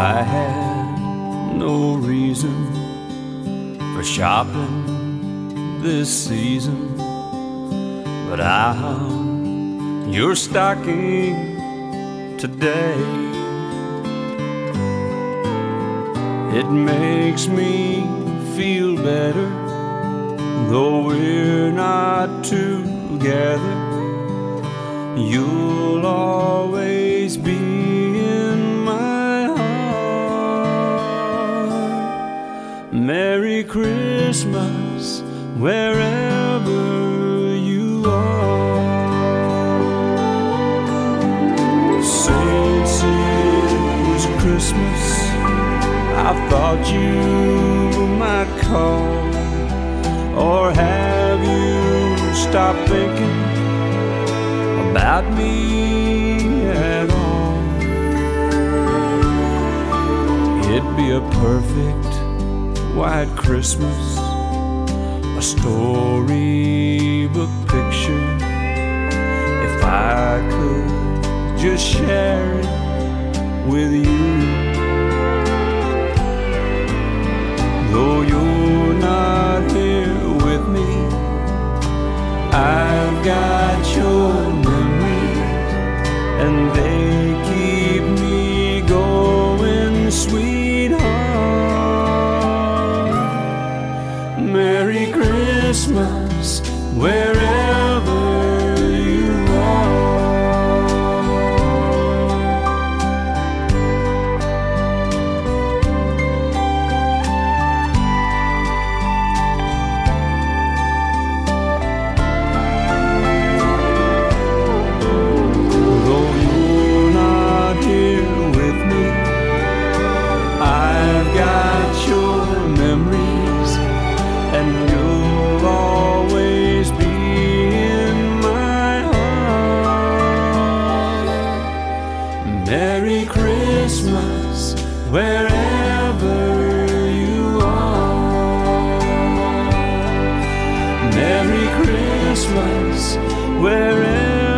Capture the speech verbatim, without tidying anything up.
I had no reason for shopping this season, but I hung your stocking today. It makes me feel better, though we're not together. You'll always be in my heart. Merry Christmas, wherever you are. Since it was Christmas, I thought you might call. Or have you stopped thinking about me at all? It'd be a perfect white Christmas, a storybook picture, if I could just share it with you. Though you're not here with me, I've got your memories, and they keep me going, sweetheart. Merry Christmas, wherever you are. Merry Christmas, wherever you are. Merry Christmas, wherever